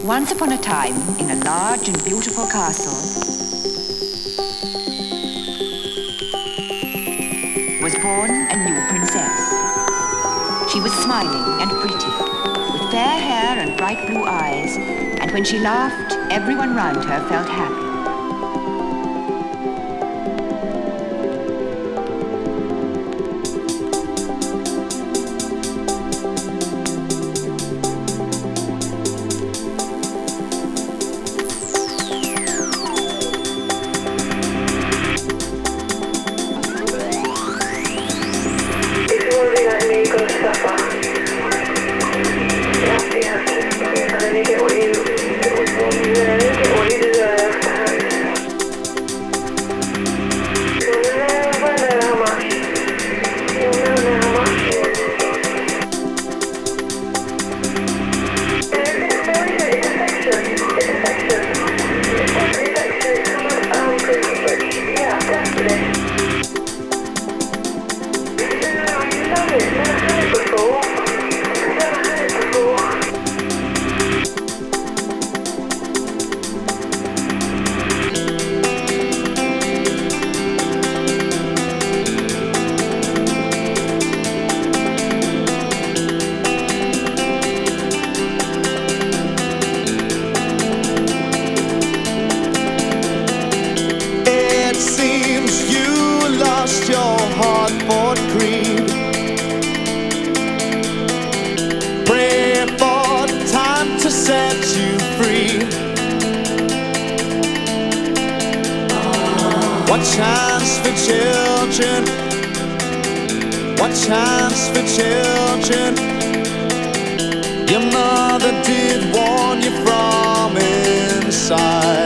Once upon a time, in a large and beautiful castle, was born a new princess. She was smiling and pretty, with fair hair and bright blue eyes, and when she laughed, everyone round her felt happy. Your hard-fought creed. Pray for the time to set you free. What chance for children? What chance for children? Your mother did warn you from inside.